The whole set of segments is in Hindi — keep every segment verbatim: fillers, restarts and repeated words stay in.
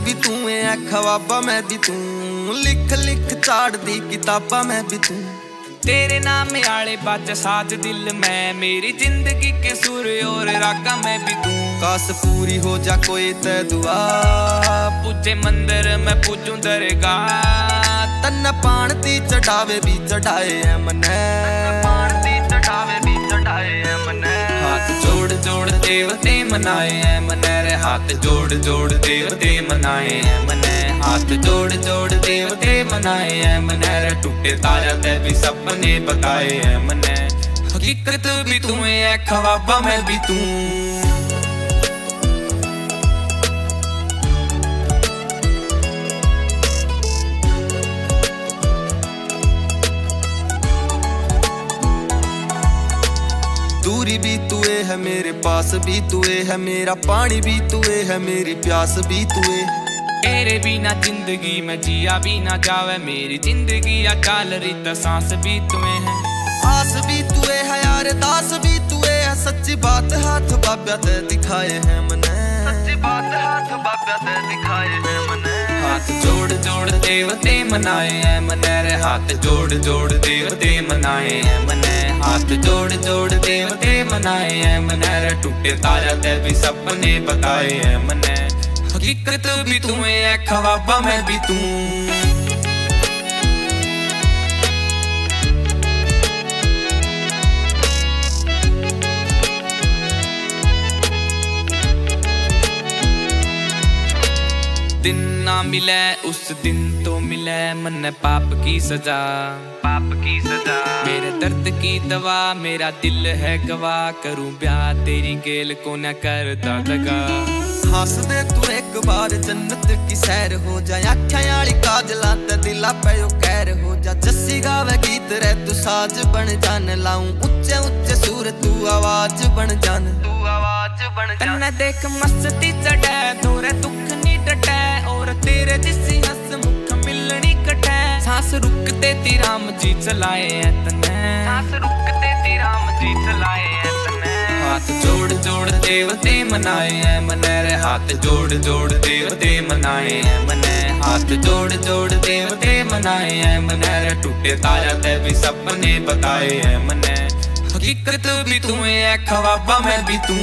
भी तू है ख्वाबा मैं भी तू, लिख लिख चाड़ दी किताबा मैं भी तू। तेरे नाम आले बाज साज दिल में, मेरी जिंदगी के सुर और रागा मैं भी तू। काश पूरी हो जा कोई ते दुआ, पूजे मंदिर में पूजू दरगाह। तन्ना पान ती चढ़ावे भी चढ़ाए है मने, पान ती चढ़ावे भी चढ़ाए है मने। हाथ जोड़ जोड़ देवते मनाए हैं मने रे, हाथ जोड़ जोड़ देवते मनाए हैं मने। हाथ जोड़ जोड़ देवते मनाए हैं मने रे, टूटे तारा ते भी सपने बताए हैं मने। हकीकत भी तू है ख्वाबा मैं भी तू। दूरी भी तुए है मेरे पास भी तुए है, मेरा पानी भी तुए है मेरी प्यास भी तुए। तेरे बिना जिंदगी में जिया भी ना जावे, मेरी जिंदगी या चाल रही सांस भी तुए है। आस भी तुए है यार दास भी तुए है, सच्ची बात हाथ बाब्या ते दिखाए हैं मने, सच्ची बात हाथ बाब्या ते दिखाए हैं मने। हाथ जोड़ जोड़ देवते मनाए हैं मने रे, हाथ जोड़ जोड़ देवते मनाए हैं मने। हाथ जोड़ जोड़ देवते मनाए हैं मने रे, टूटे तारा ते भी सपने बताए हैं मने। हकीकत भी तू है ख्वाबा मैं भी तू। दिन ना मिले उस दिन तो मिले मन पाप की सजा, पाप की सजा। मेरे दर्द की दवा मेरा दिल है गवाह, करूं ब्याह तेरी गेल को न करता दगा। हंस दे तू एक बार जन्नत की सैर हो जाए, आँखें आली काजला ते दिला पे यो कैर हो जा। जस्सी गावे गीत रे तू साज बन जान, लाऊं ऊंचे ऊंचे सुर तू आवाज बन जान, तू आवाज बन जान। तन्ने देख मस्ती चढ़े तोरे दुख नी डटे, और तेरे जिसी हंस मुख मिलनी कटे। सांस रुकते ती राम जी चलाए हैं तन्ने, सांस रुकते ती राम जी चलाए हैं तन्ने। हाथ जोड़ जोड़ देवते मनाए हैं मने रे, हाथ जोड़ जोड़ देवते मनाए हैं मने। हाथ जोड़ जोड़ देवते मनाए हैं मने रे, टूटे तारा ते भी सपने बताए हैं मने। हकीकत भी तू है ख्वाबा मैं भी तू।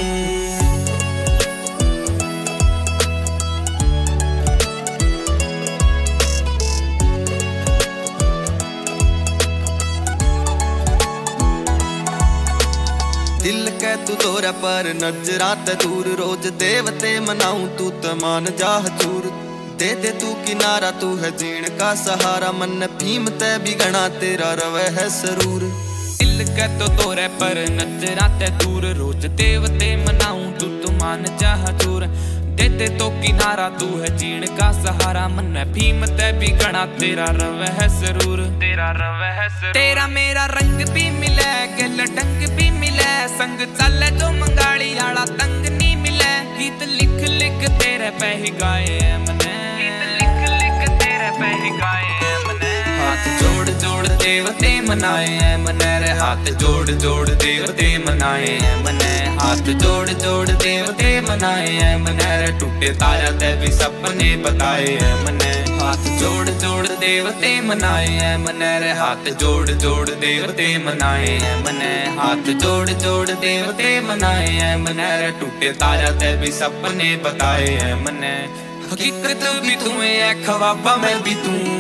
दिल के तू दौरा पर नजरा ते दूर, रोज देवते मनाऊं तू तो मान जा हजूर। दे दे तू किनारा तू है जीण का सहारा, मन भीम ते भी गणा तेरा रवे है सरूर। दिल के तो दौरे पर नजरा ते दूर, रोज देवते मनाऊं तू तो मान जा हजूर। दे दे तो किनारा तू है जीण का सहारा, मन भीम ते भी गणा तेरा रवे है सरूर, तेरा रवे है सरूर। तेरा मेरा रंग भी मिले गल डंग भी मिले, संग चले जो मंगाली आला तंग नी मिले। गीत लिख लिख तेरे पे ही गाए है मने, गीत लिख लिख तेरे पे ही गाए है मने। हाथ जोड़ जोड़ देवते मनाए हैं मने रे, हाथ जोड़ जोड़ देवते मनाए हैं मने। हाथ जोड़ जोड़ देवते मनाए हैं मने रे, टूटे तारा ते भी सपने बताए हैं मने। हाथ जोड़ जोड़ देवते मनाए हैं मने रे, हाथ जोड़ जोड़ देवते मनाए हैं मने। हाथ जोड़ जोड़ देवते मनाए हैं मने रे, टूटे तारा ते भी सपने बताए हैं मने। हकीकत भी तू है ख्वाबा मैं भी तू।